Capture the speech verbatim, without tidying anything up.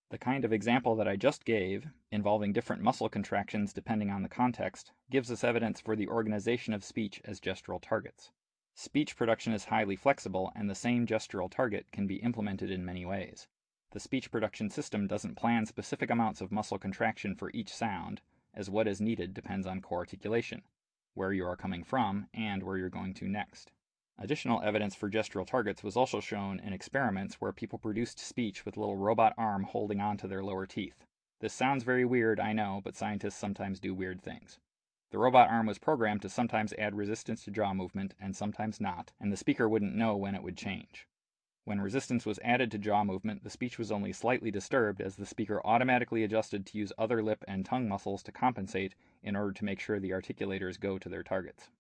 The kind of example that I just gave, involving different muscle contractions depending on the context, gives us evidence for the organization of speech as gestural targets. Speech production is highly flexible, and the same gestural target can be implemented in many ways. The speech production system doesn't plan specific amounts of muscle contraction for each sound, as what is needed depends on co-articulation, where you are coming from, and where you're going to next. Additional evidence for gestural targets was also shown in experiments where people produced speech with a little robot arm holding on to their lower teeth. This sounds very weird, I know, but scientists sometimes do weird things. The robot arm was programmed to sometimes add resistance to jaw movement and sometimes not, and the speaker wouldn't know when it would change. When resistance was added to jaw movement, the speech was only slightly disturbed as the speaker automatically adjusted to use other lip and tongue muscles to compensate in order to make sure the articulators go to their targets.